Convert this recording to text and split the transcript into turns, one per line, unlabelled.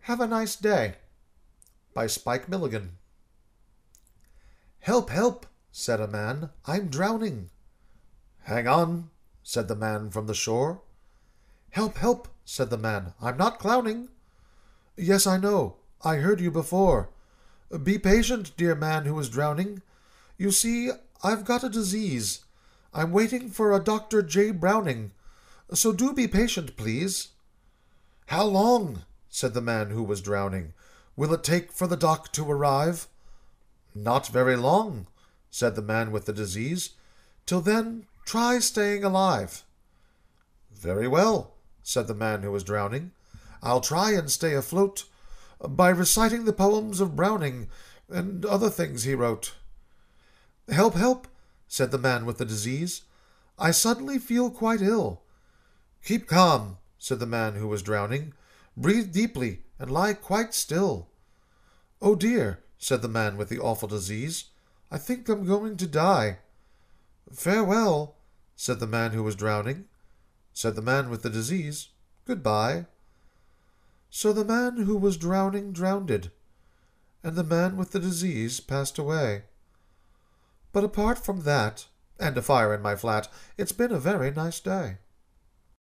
Have a nice day. By Spike Milligan. Help, help, said a man. I'm drowning. Hang on, said the man from the shore. Help, help, said the man. I'm not clowning. Yes, I know. I heard you before. Be patient, dear man who is drowning. You see, I've got a disease. I'm waiting for a Dr. J. Browning. So do be patient, please. How long, said the man who was drowning, will it take for the doc to arrive? Not very long, said the man with the disease. Till then, try staying alive. Very well, said the man who was drowning. I'll try and stay afloat by reciting the poems of Browning and other things he wrote. Help, help, said the man with the disease. I suddenly feel quite ill. Keep calm, said the man who was drowning. Breathe deeply and lie quite still. Oh dear, said the man with the awful disease. I think I'm going to die. Farewell, said the man who was drowning. Said the man with the disease. Goodbye. So the man who was drowning drowned, and the man with the disease passed away. But apart from that, and a fire in my flat, it's been a very nice day.